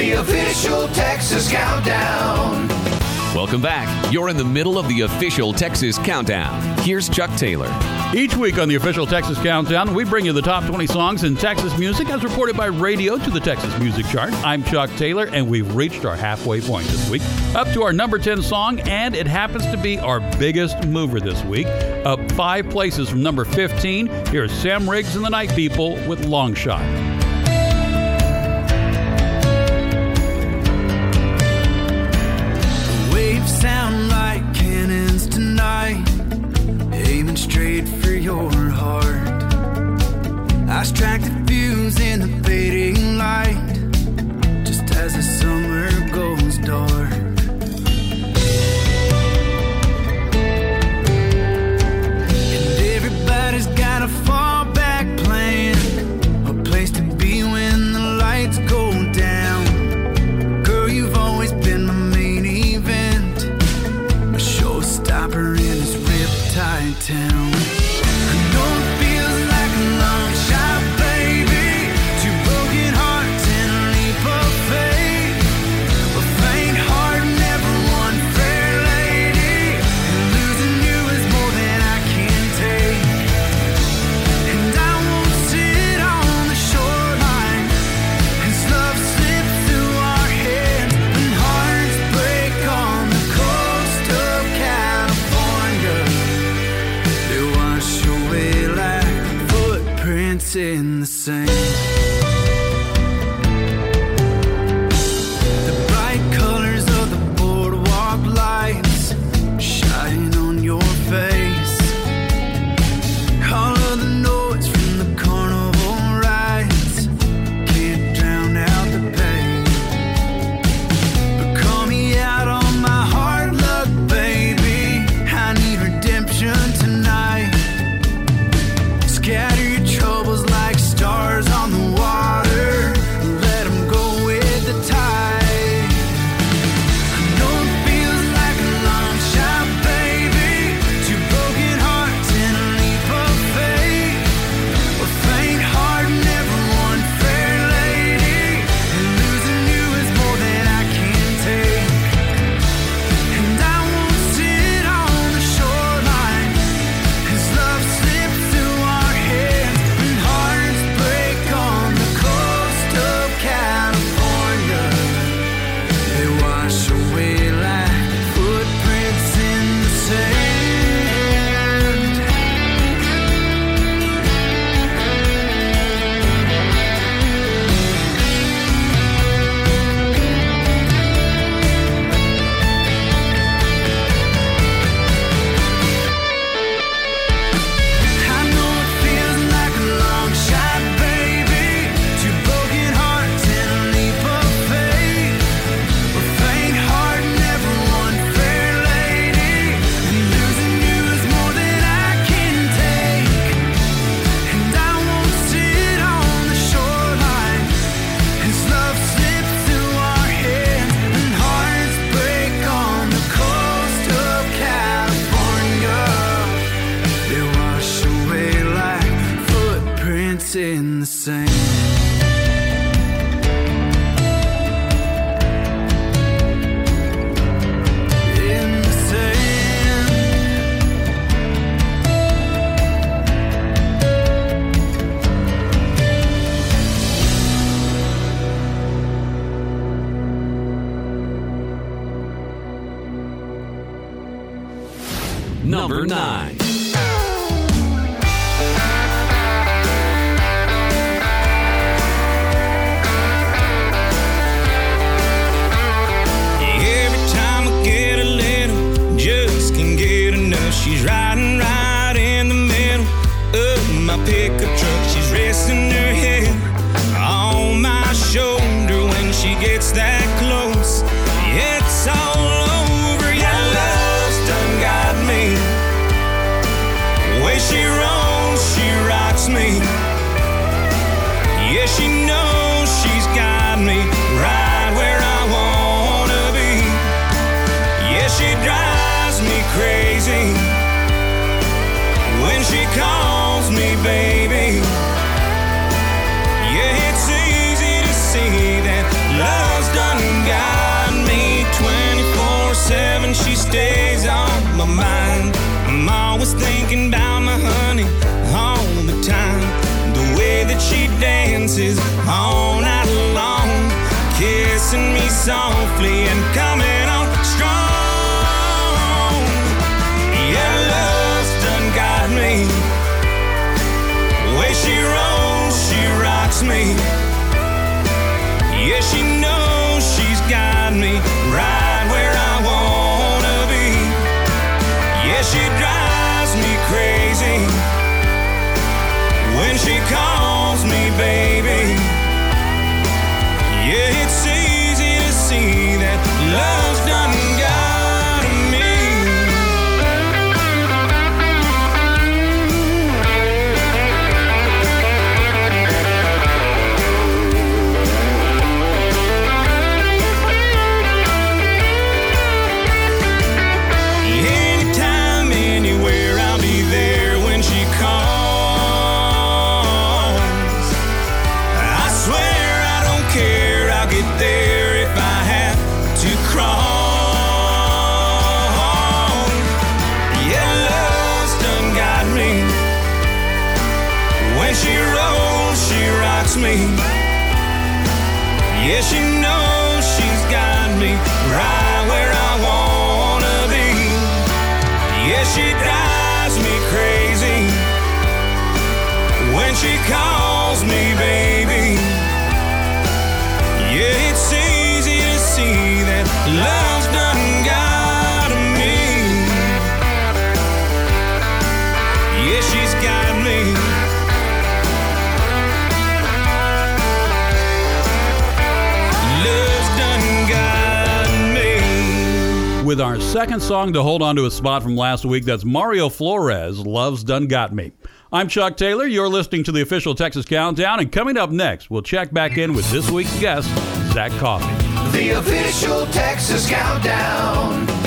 The official Texas Countdown. Welcome back. You're in the middle of the official Texas Countdown. Here's Chuck Taylor. Each week on the official Texas Countdown, we bring you the top 20 songs in Texas music as reported by radio to the Texas Music Chart. I'm Chuck Taylor, and we've reached our halfway point this week. Up to our number 10 song, and it happens to be our biggest mover this week. Up 5 places from number 15, here's Sam Riggs and the Night People with Long Shot. Waves sound like cannons tonight, aiming straight for your heart. I strike the fuse in the fading light, just as the summer goes dark. And everybody's got a fallback plan, a place to be when the lights go down. Girl, you've always been my main event, my showstopper in this riptide town. I know it feels like a long shot, baby. 2 broken hearts and a leap of faith. A faint heart never won fair, lady. And losing you is more than I can take. And I won't sit on the shoreline as love slips through our hands and hearts break on the coast of California. They wash away like footprints in the sand. The bright colors of the boardwalk lights shine on your face. All of the noise from the carnival rides can't drown out the pain. But call me out on my hard luck, baby. I need redemption tonight. Scatter your troubles like stars on the water. Let them go with the tide. I know it feels like a long shot, baby. 2 broken hearts and a leap of faith. A faint heart never won fair, lady. And losing you is more than I can take. And I won't sit on the shoreline as love slips through our hands and hearts break on the coast of California. They wash away like footprints in the sand. I know it feels like a long shot, baby. 2 broken hearts and a leap of faith. A faint heart never won fair, lady. And losing you is more than I can take. And I won't sit on the shoreline as love slips through our hands and hearts break on the coast of California. They wash away like footprints in the sand. In the sand. Number 9. Every time I get a little, just can't get enough. She's riding right in the middle of my pickup truck. She's resting her head on my shoulder when she gets that close. It's all over, yeah, love's done got me. The way she rolls, she rocks me. Yeah, she knows she's got me right where I wanna be. Yeah, she drives me crazy when she calls me baby. Yeah, it's easy to see that love's done softly and coming on strong. Yeah, love's done got me. The way she rolls, she rocks me. Yeah, she knows she's got me right where I wanna be. Yeah, she drives me crazy when she calls me baby. Yeah, it's easy to see that love's done got me. Anytime, anywhere, I'll be there when she calls. I swear I don't care, I'll get there if I have to crawl. Yeah, love's done got me. When she rolls, she rocks me. Yeah, she knows she's got me right where I wanna be. Yeah, she drives me crazy when she calls me baby. Yeah, it's easy to see that love's done got me. Yeah, she's got me. Love's done got me. With our second song to hold on to a spot from last week, that's Mario Flores, Love's Done Got Me. I'm Chuck Taylor. You're listening to the official Texas Countdown, and coming up next, we'll check back in with this week's guest, Zach Coffey. The official Texas Countdown.